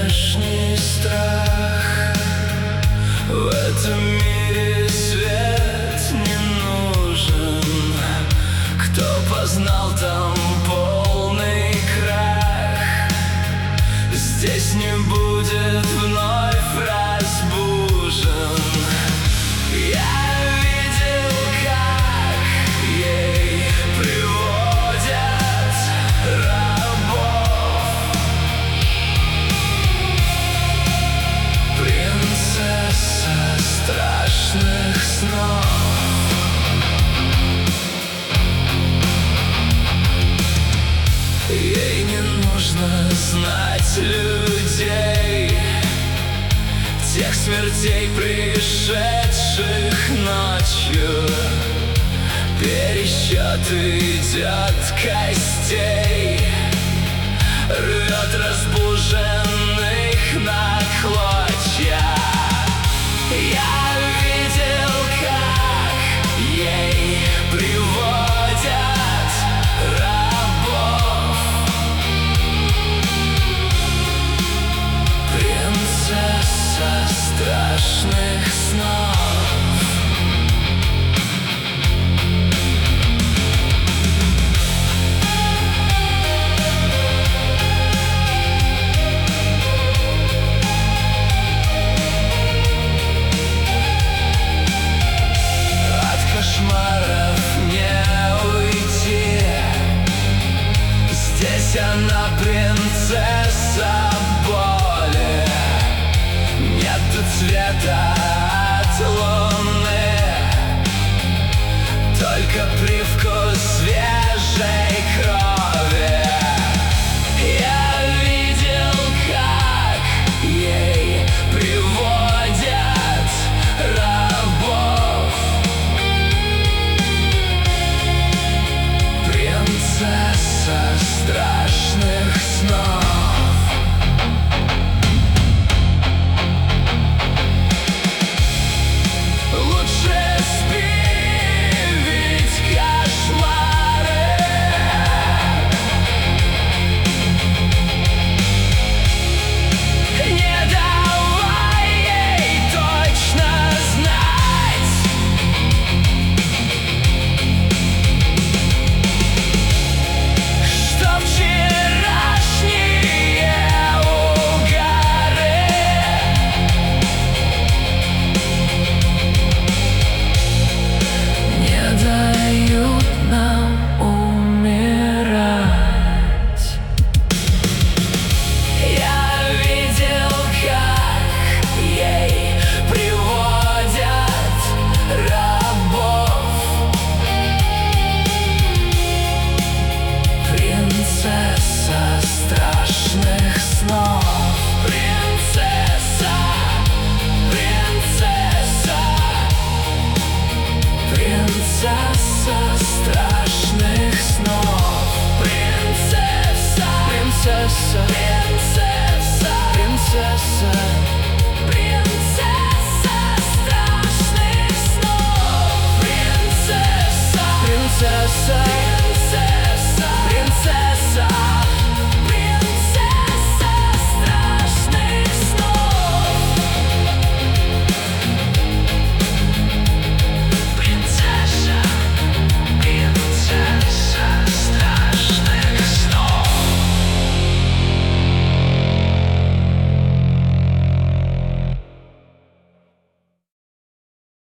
внешний страх. В этом мире свет не нужен. Кто познал там полный крах, здесь не будет вновь разбужен. Я видел, как ей приводят рабов. Принцесса страшных снов. Ей не нужно знать людей, тех смертей, пришедших ночью. Пересчет идет костей, рвет разбуженных на клочья. Я видел, как ей приводят рабов. Принцесса страшных снов. Она принцесса боли, нету цвета от луны, только привкус свежей крови. Я видел, как ей приводят рабов. Принцесса страшных снов. Лучше спи, ведь кошмары. Не давай ей точно знать, что вчерашние угары не дают нам умирать. Я видел, как ей приводят рабов. Принцесса страшных снов. Принцесса, принцесса, принцесса страшных снов. Принцесса, принцесса, принцесса, принцесса, принцесса страшных снов. Принцесса, принцесса.